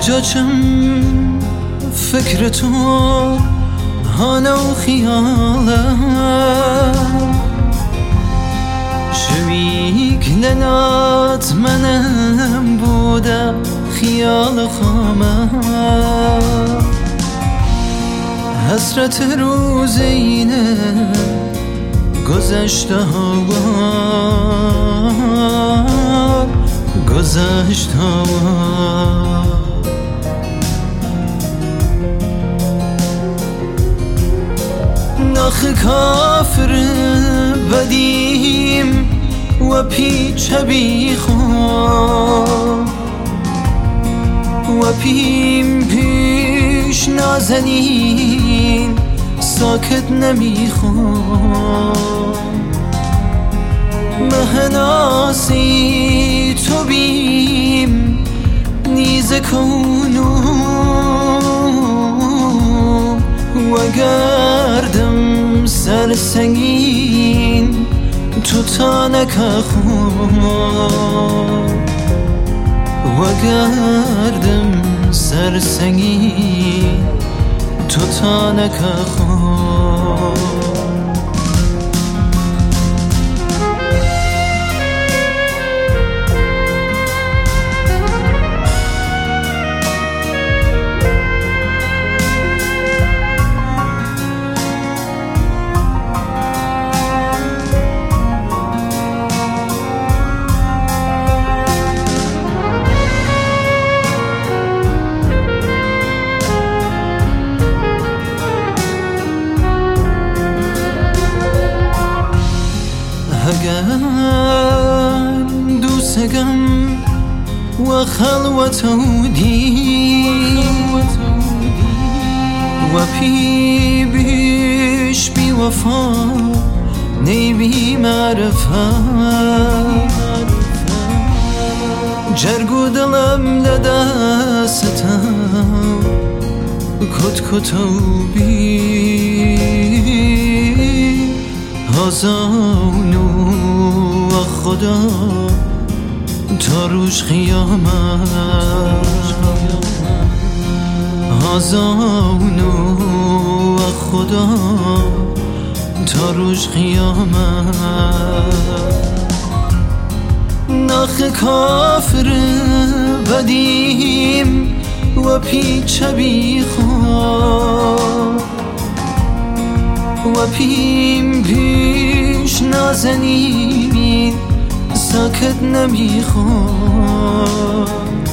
جاچم فکر تو هانا و خیالم شویک لنات منم بودم خیال خامم حسرت روز اینه گذشته ها گذشته ها ناخ کافر بدیم و پیچ بیخون و پیم پیش نازنین ساکت نمیخون مهناسی تو بیم نیز کونو و گردم سر سنگین تو تانک خون و گردم سر سنگین تو تانک خون اگر دوستگم و خلوت دی و پی بیش بی وفا نی بی معرفت جرگو دلم لدستم کت کتو بی هزانو و خدا تا روش خیامت هزانو و خدا تا روش خیامت ناخ کافر بدیم و پیچ بیخون و پیم پیش نازنین ساکت نمیخون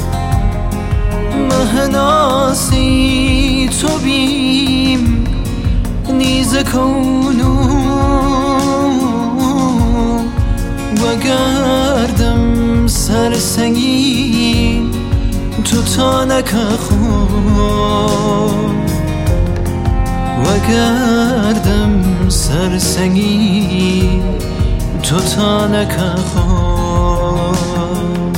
مهناسی تو بیم نیز کونو و گردم سر سنگین تو تانک خون و گردم سر سنگین تو تانک خون